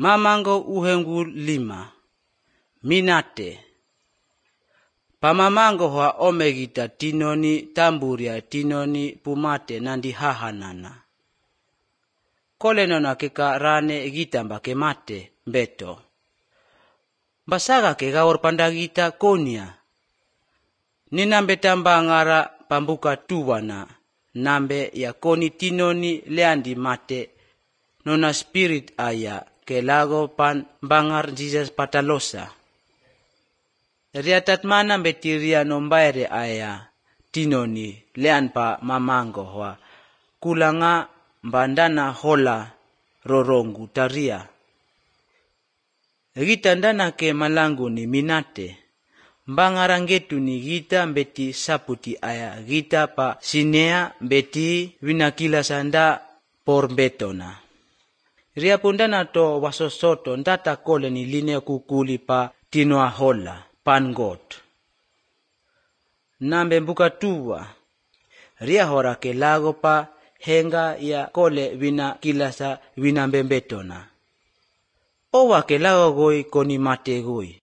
mamango uhengu lima, minate. Pamamango hoa omegita tinoni tamburia tinoni pumate nandi hahanana. Kole nona keka rane gitamba ke mate beto. Basaga ke gaor pandagita konia. Ninambe tamba ngara pambuka tuwana. Nambe ya koni tinoni leandi mate. Nona spirit aya ke lago pan bangar Jesus patalosa. Riatat mana betiria nombaire aya tinoni lean pa mamango hoa. Kulanga bandana hola rorongu taria. Gita ndana ke malangu ni minate. Bangarangetu ni gita beti saputi aya gita pa sinea beti winakila sanda por betona. Ria pundana to wasosoto ndata kole ni line kukuli pa tinoa hola pan God. Nambe mbuka tuwa. Ria hora ke lago pa henga ya kole wina kilasa wina mbembetona. Owa ke lago goi koni mate goi.